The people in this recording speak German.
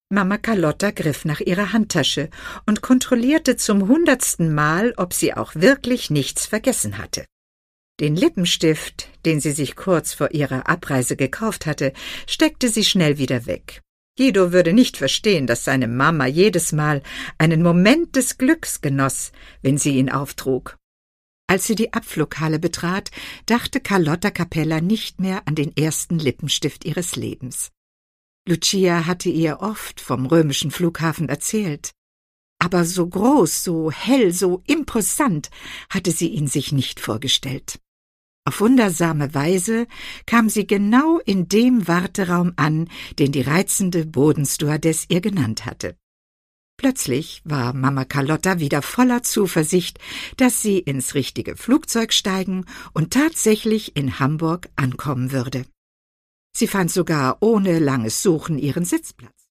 Mama Carlotta griff nach ihrer Handtasche und kontrollierte zum 100. Mal, ob sie auch wirklich nichts vergessen hatte. Den Lippenstift, den sie sich kurz vor ihrer Abreise gekauft hatte, steckte sie schnell wieder weg. Guido würde nicht verstehen, dass seine Mama jedes Mal einen Moment des Glücks genoss, wenn sie ihn auftrug. Als sie die Abflughalle betrat, dachte Carlotta Capella nicht mehr an den ersten Lippenstift ihres Lebens. Lucia hatte ihr oft vom römischen Flughafen erzählt. Aber so groß, so hell, so imposant hatte sie ihn sich nicht vorgestellt. Auf wundersame Weise kam sie genau in dem Warteraum an, den die reizende Bodenstewardess ihr genannt hatte. Plötzlich war Mama Carlotta wieder voller Zuversicht, dass sie ins richtige Flugzeug steigen und tatsächlich in Hamburg ankommen würde. Sie fand sogar ohne langes Suchen ihren Sitzplatz.